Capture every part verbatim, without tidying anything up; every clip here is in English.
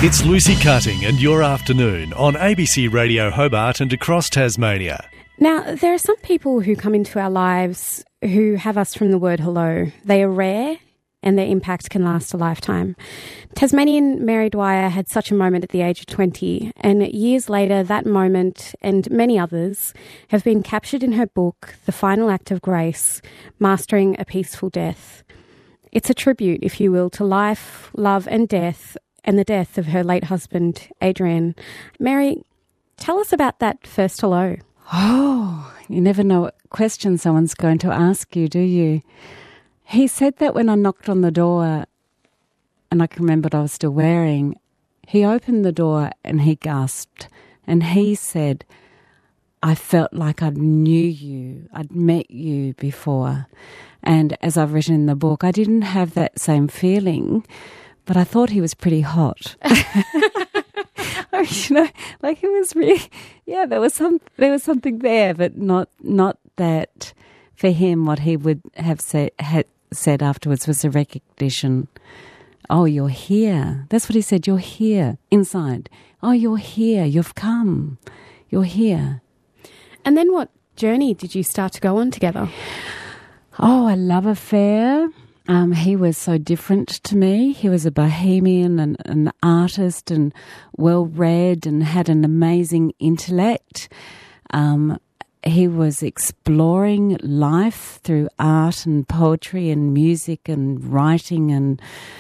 It's Lucy Cutting and Your Afternoon on A B C Radio Hobart and across Tasmania. Now, there are some people who come into our lives who have us from the word hello. They are rare and their impact can last a lifetime. Tasmanian Mary Dwyer had such a moment at the age of twenty, and years later that moment and many others have been captured in her book, The Final Act of Grace, Mastering a Peaceful Death. It's a tribute, if you will, to life, love and death, and the death of her late husband, Adrian. Mary, tell us about that first hello. Oh, you never know what question someone's going to ask you, do you? He said that when I knocked on the door, and I can remember what I was still wearing, he opened the door and he gasped, and he said, I felt like I knew you, I'd met you before. And as I've written in the book, I didn't have that same feeling, but I thought he was pretty hot. I mean, you know, like he was really, yeah, there was some, there was something there, but not, not that for him. What he would have said, had said afterwards was a recognition. Oh, you're here. That's what he said. You're here inside. Oh, you're here. You've come. You're here. And then what journey did you start to go on together? Oh, a love affair. Um, he was so different to me. He was a bohemian and an artist and well-read and had an amazing intellect. Um, he was exploring life through art and poetry and music and writing, and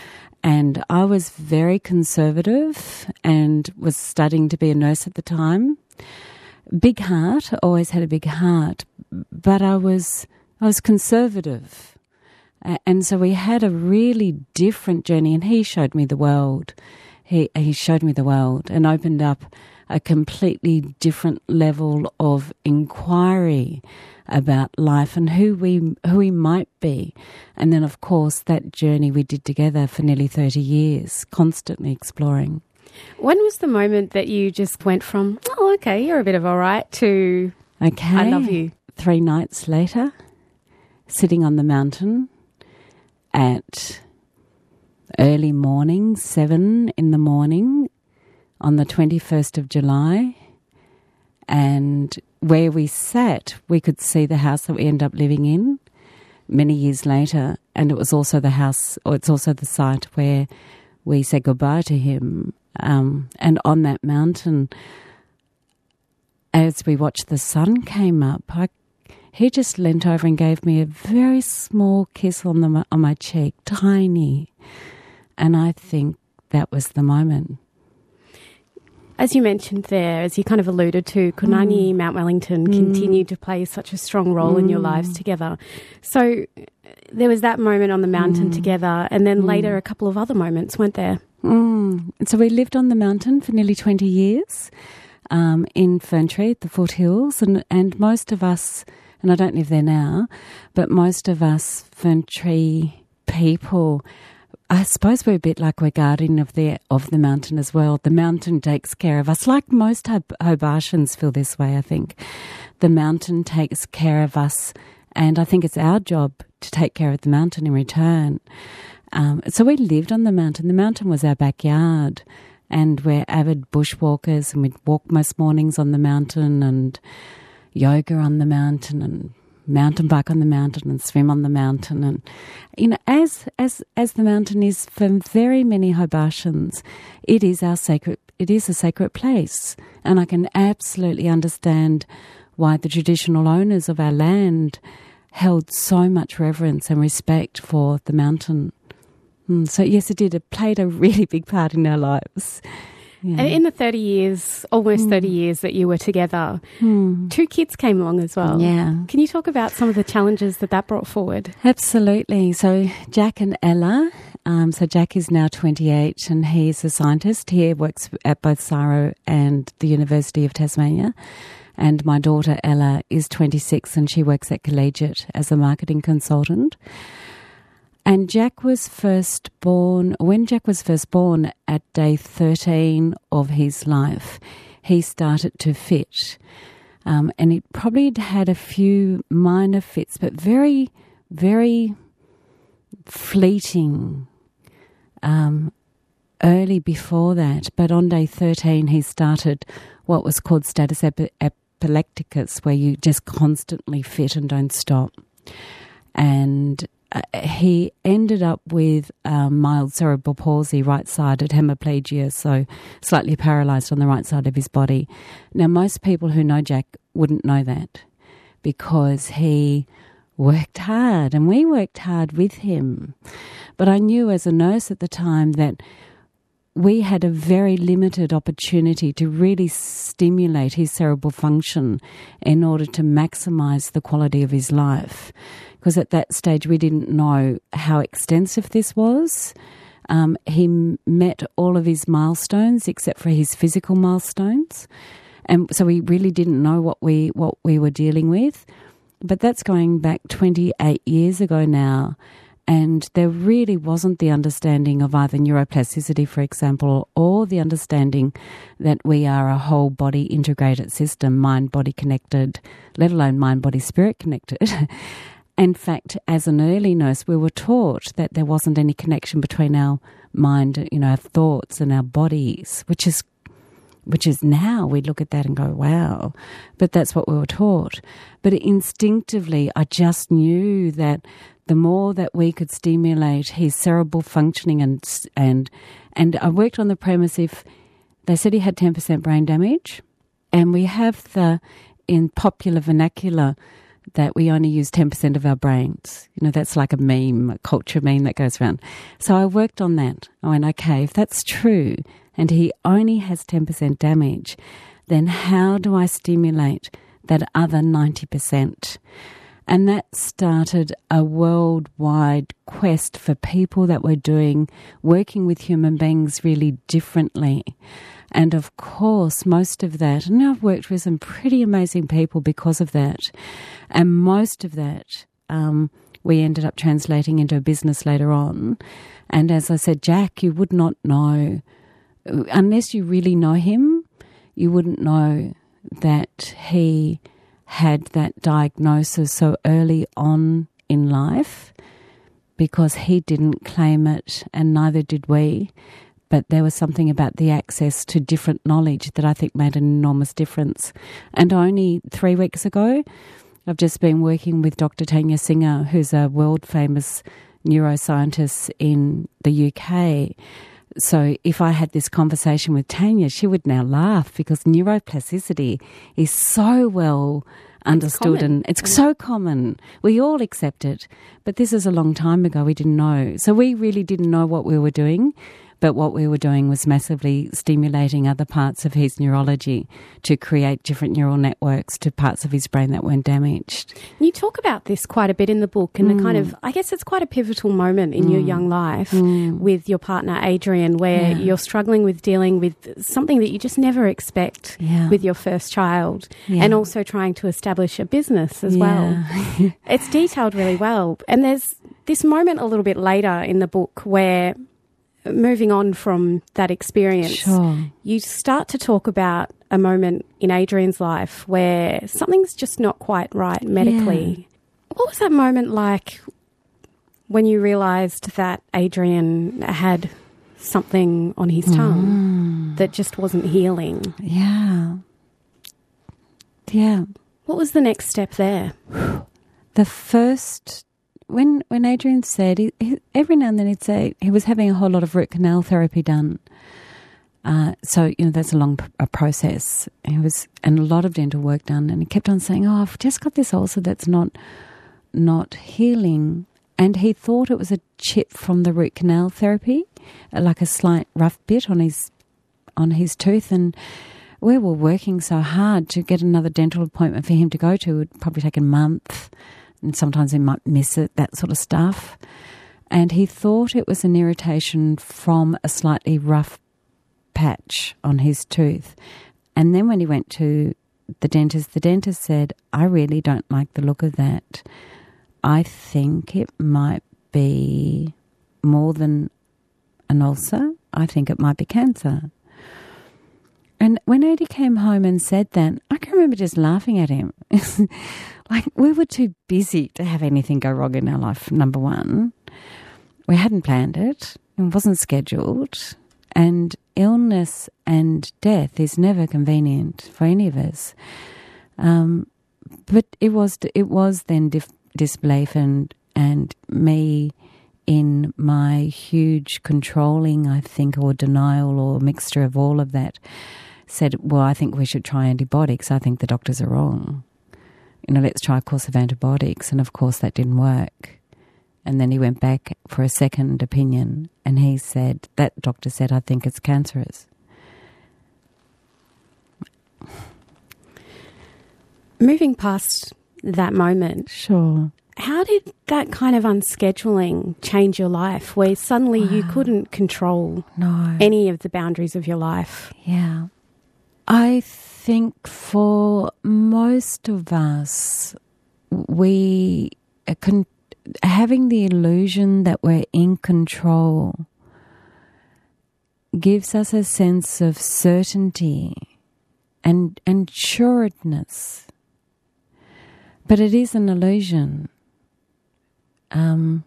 and I was very conservative and was studying to be a nurse at the time. Big heart, always had a big heart, but I was I was conservative. And so we had a really different journey, and he showed me the world. He he showed me the world and opened up a completely different level of inquiry about life and who we who we might be. And then, of course, that journey we did together for nearly thirty years, constantly exploring. When was the moment that you just went from, oh, okay, you're a bit of all right, to okay, I love you? Three nights later, sitting on the mountain, at early morning, seven in the morning, on the twenty-first of July, and where we sat, we could see the house that we ended up living in many years later, and it was also the house, or it's also the site where we said goodbye to him. Um, and on that mountain, as we watched the sun came up, I He just leant over and gave me a very small kiss on the on my cheek, tiny. And I think that was the moment. As you mentioned there, as you kind of alluded to, Kunani Mm. Mount Wellington Mm. continued to play such a strong role mm. in your lives together. So there was that moment on the mountain mm. together, and then mm. later a couple of other moments, weren't there? Mm. And so we lived on the mountain for nearly twenty years um, in Ferntree at the foothills, and, and most of us... and I don't live there now, but most of us Ferntree people, I suppose we're a bit like we're guardian of the of the mountain as well. The mountain takes care of us, like most Hobartians feel this way, I think. The mountain takes care of us, and I think it's our job to take care of the mountain in return. Um, so we lived on the mountain. The mountain was our backyard, and we're avid bushwalkers, and we'd walk most mornings on the mountain, and yoga on the mountain, and mountain bike on the mountain, and swim on the mountain. And, you know, as as as the mountain is for very many Hobartians, it is our sacred, it is a sacred place. And I can absolutely understand why the traditional owners of our land held so much reverence and respect for the mountain. Mm, so yes, it did. It played a really big part in our lives. Yeah. In the thirty years, almost mm. thirty years that you were together, mm. two kids came along as well. Yeah. Can you talk about some of the challenges that that brought forward? Absolutely. So Jack and Ella, um, so Jack is now twenty-eight and he's a scientist. He works at both C S I R O and the University of Tasmania. And my daughter Ella is twenty-six and she works at Collegiate as a marketing consultant. And Jack was first born, when Jack was first born at day thirteen of his life, he started to fit. Um, and he probably had had a few minor fits, but very, very fleeting, um, early before that, but on day thirteen he started what was called status epi- epilepticus, where you just constantly fit and don't stop. And uh, he ended up with um, mild cerebral palsy, right-sided hemiplegia, so slightly paralysed on the right side of his body. Now, most people who know Jack wouldn't know that because he worked hard and we worked hard with him. But I knew as a nurse at the time that we had a very limited opportunity to really stimulate his cerebral function in order to maximise the quality of his life. Because at that stage we didn't know how extensive this was. Um, he m- met all of his milestones except for his physical milestones. And so we really didn't know what we what we were dealing with. But that's going back twenty-eight years ago now. And there really wasn't the understanding of either neuroplasticity, for example, or the understanding that we are a whole body integrated system, mind-body connected, let alone mind-body-spirit connected. In fact, as an early nurse, we were taught that there wasn't any connection between our mind, you know, our thoughts and our bodies, which is which is now we look at that and go, wow. But that's what we were taught. But instinctively, I just knew that the more that we could stimulate his cerebral functioning and and and I worked on the premise if they said he had ten percent brain damage, and we have the, in popular vernacular, that we only use ten percent of our brains. You know, that's like a meme, a culture meme that goes around. So I worked on that. I went, okay, if that's true and he only has ten percent damage, then how do I stimulate that other ninety percent? And that started a worldwide quest for people that were doing, working with human beings really differently. And of course, most of that, and I've worked with some pretty amazing people because of that. And most of that, um, we ended up translating into a business later on. And as I said, Jack, you would not know, unless you really know him, you wouldn't know that he had that diagnosis so early on in life, because he didn't claim it and neither did we. But there was something about the access to different knowledge that I think made an enormous difference. And only three weeks ago, I've just been working with Doctor Tanya Singer, who's a world-famous neuroscientist in the U K. So if I had this conversation with Tanya, she would now laugh because neuroplasticity is so well understood it's and it's so common. We all accept it. But this is a long time ago. We didn't know. So we really didn't know what we were doing. But what we were doing was massively stimulating other parts of his neurology to create different neural networks to parts of his brain that weren't damaged. You talk about this quite a bit in the book, and mm. the kind of, I guess it's quite a pivotal moment in mm. your young life mm. with your partner Adrian, where yeah. you're struggling with dealing with something that you just never expect yeah. with your first child, yeah. and also trying to establish a business as yeah. well. It's detailed really well. And there's this moment a little bit later in the book where, moving on from that experience, sure. you start to talk about a moment in Adrian's life where something's just not quite right medically. Yeah. What was that moment like when you realised that Adrian had something on his tongue mm. that just wasn't healing? Yeah. Yeah. What was the next step there? The first... When when Adrian said, he, he, every now and then he'd say he was having a whole lot of root canal therapy done. Uh, so, you know, that's a long p- a process. He was, and a lot of dental work done. And he kept on saying, oh, I've just got this ulcer that's not not healing. And he thought it was a chip from the root canal therapy, like a slight rough bit on his on his tooth. And we were working so hard to get another dental appointment for him to go to. It would probably take a month. And sometimes he might miss it, that sort of stuff. And he thought it was an irritation from a slightly rough patch on his tooth. And then when he went to the dentist, the dentist said, I really don't like the look of that. I think it might be more than an ulcer. I think it might be cancer. And when Adi came home and said that, I can remember just laughing at him. Like, we were too busy to have anything go wrong in our life, number one. We hadn't planned it. It wasn't scheduled. And illness and death is never convenient for any of us. Um, but it was it was then dif- disbelief and and me in my huge controlling, I think, or denial or mixture of all of that, said, well, I think we should try antibiotics. I think the doctors are wrong. You know, let's try a course of antibiotics. And, of course, that didn't work. And then he went back for a second opinion and he said, that doctor said, I think it's cancerous. Moving past that moment. Sure. How did that kind of unscheduling change your life where suddenly wow. you couldn't control no. any of the boundaries of your life? Yeah. I think for most of us, we uh, con- having the illusion that we're in control gives us a sense of certainty and, and sureness. But it is an illusion. Um,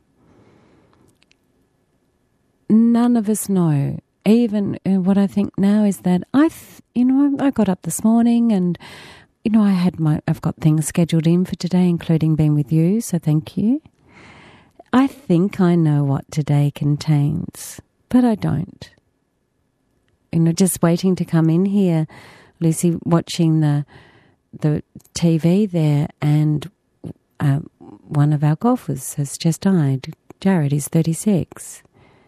none of us know. Even uh, what I think now is that I, th- you know, I, I got up this morning and, you know, I had my, I've got things scheduled in for today, including being with you. So thank you. I think I know what today contains, but I don't. You know, just waiting to come in here, Lucy, watching the the T V there, and uh, one of our golfers has just died. Jared is thirty-six.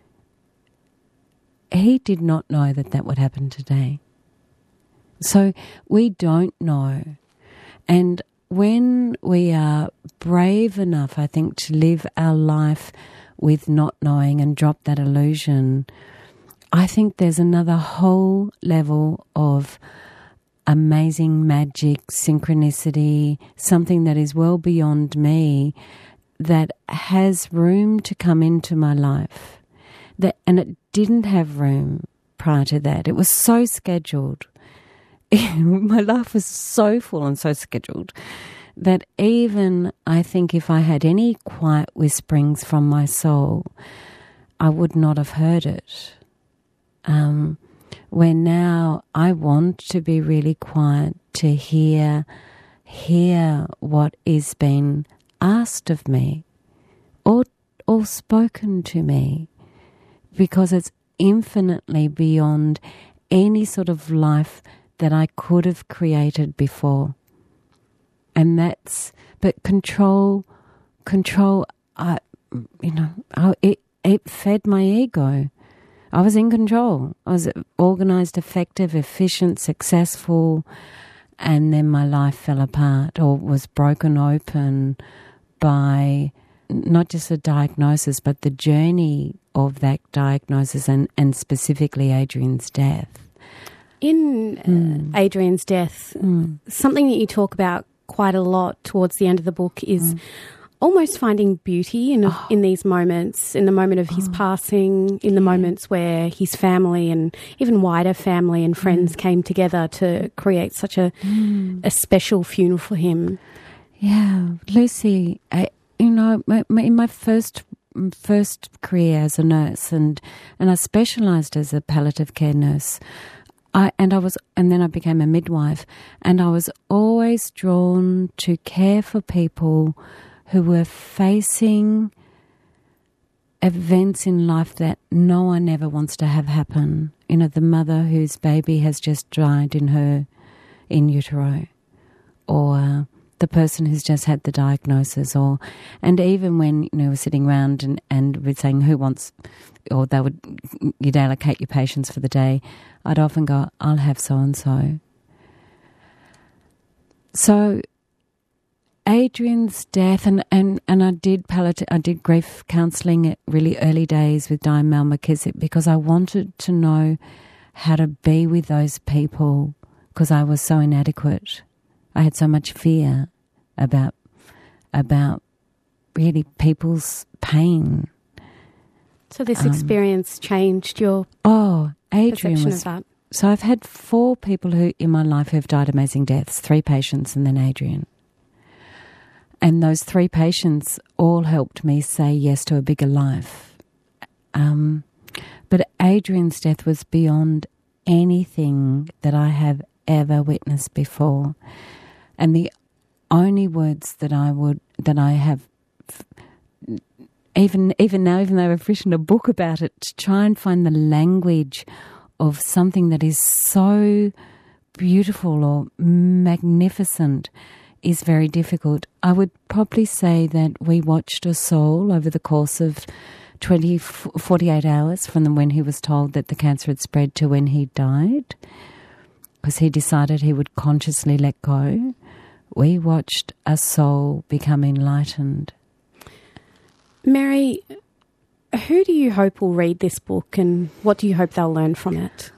He did not know that that would happen today. So we don't know. And when we are brave enough, I think, to live our life with not knowing and drop that illusion, I think there's another whole level of amazing magic, synchronicity, something that is well beyond me, that has room to come into my life. That, and it didn't have room prior to that. It was so scheduled. My life was so full and so scheduled that even I think if I had any quiet whisperings from my soul, I would not have heard it. Um, where now I want to be really quiet to hear, hear what is being asked of me or, or spoken to me, because it's infinitely beyond any sort of life that I could have created before. And that's, but control, control, I, you know, I, it, it fed my ego. I was in control. I was organised, effective, efficient, successful, and then my life fell apart or was broken open by not just a diagnosis, but the journey of that diagnosis and, and specifically Adrian's death. In mm. uh, Adrian's death, mm. something that you talk about quite a lot towards the end of the book is mm. almost finding beauty in oh. in these moments, in the moment of his oh. passing, in the moments where his family and even wider family and friends mm. came together to create such a mm. a special funeral for him. Yeah, Lucy, I, you know, my, my, in my first first career as a nurse, and and I specialised as a palliative care nurse. I, and I was, and then I became a midwife, and I was always drawn to care for people who were facing events in life that no one ever wants to have happen. You know, the mother whose baby has just died in her in utero, or the person who's just had the diagnosis, or, and even when, you know, we're sitting around and, and we're saying who wants, or they would, you'd allocate your patients for the day, I'd often go, I'll have so-and-so. So Adrian's death, and, and, and I did palliative, I did grief counselling at really early days with Diane Mal McKissick, because I wanted to know how to be with those people, because I was so inadequate. I had so much fear about about really people's pain. So this um, experience changed your oh, Adrian perception was, of that? So I've had four people who in my life who have died amazing deaths, three patients and then Adrian. And those three patients all helped me say yes to a bigger life. Um, But Adrian's death was beyond anything that I have ever witnessed before. And the only words that I would, that I have, even even now, even though I've written a book about it, to try and find the language of something that is so beautiful or magnificent is very difficult. I would probably say that we watched a soul over the course of twenty, forty-eight hours from when he was told that the cancer had spread to when he died, because he decided he would consciously let go. We watched a soul become enlightened. Mary, who do you hope will read this book, and what do you hope they'll learn from it?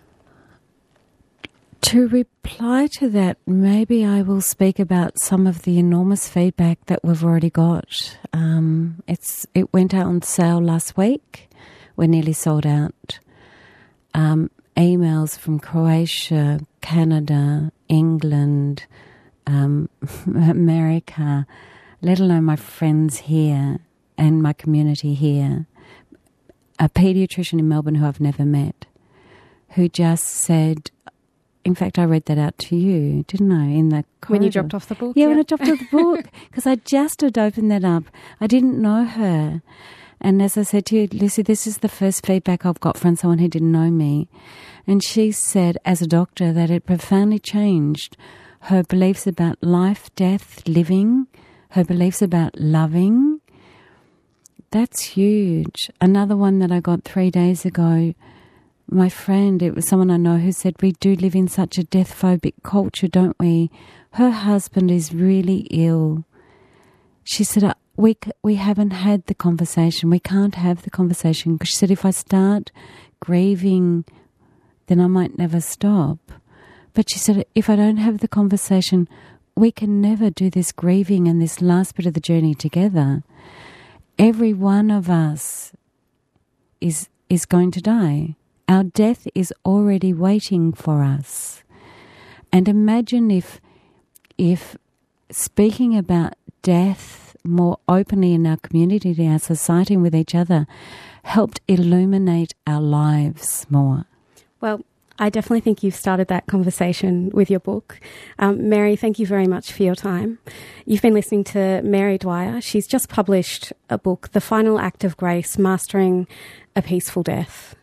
To reply to that, maybe I will speak about some of the enormous feedback that we've already got. Um, it's it went out on sale last week. We're nearly sold out. Um, emails from Croatia, Canada, England, um, America, let alone my friends here and my community here. A paediatrician in Melbourne who I've never met, who just said, in fact, I read that out to you, didn't I, in the corridor? When you dropped off the book? Yeah, yeah. when I dropped off the book, because I just had opened that up. I didn't know her. And as I said to you, Lucy, this is the first feedback I've got from someone who didn't know me. And she said, as a doctor, that it profoundly changed her beliefs about life, death, living, her beliefs about loving. That's huge. Another one that I got three days ago, my friend, it was someone I know who said, we do live in such a death-phobic culture, don't we? Her husband is really ill. She said, we, we haven't had the conversation. We can't have the conversation. Because she said, if I start grieving, then I might never stop. But she said, if I don't have the conversation, we can never do this grieving and this last bit of the journey together. Every one of us is is going to die. Our death is already waiting for us. And imagine if, if speaking about death more openly in our community, in our society and with each other, helped illuminate our lives more. Well, I definitely think you've started that conversation with your book. Um, Mary, thank you very much for your time. You've been listening to Mary Dwyer. She's just published a book, The Final Act of Grace, Mastering a Peaceful Death.